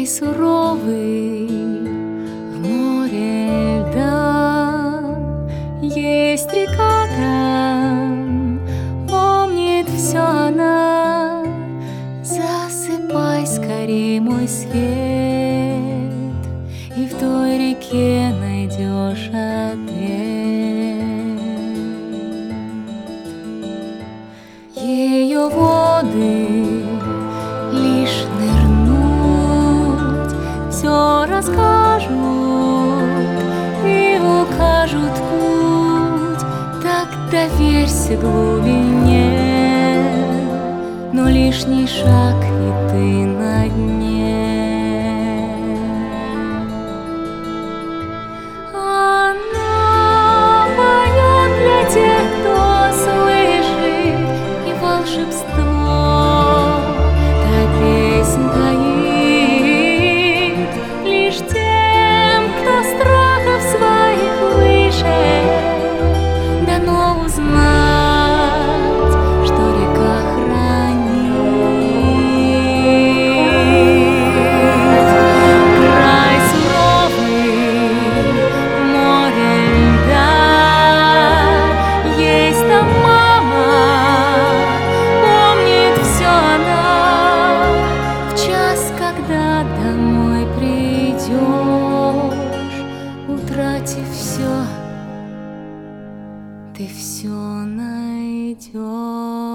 Край суровый в море льда, есть река там, помнит все она. Засыпай скорей, мой свет, и в той реке найдешь ответ. Ее воды лишь нырнуть все расскажут и укажут путь. Так доверься глубине, но лишний шаг, и ты на дне. Она поет для тех, кто слышит, и волшебство та песнь таит лишь тем, кто страхов своих выше. Дано узнать, что река хранит. Край суровый, море льда, есть там мама, помнит все она. В час, когда домой придешь, утратив все, ты все найдешь.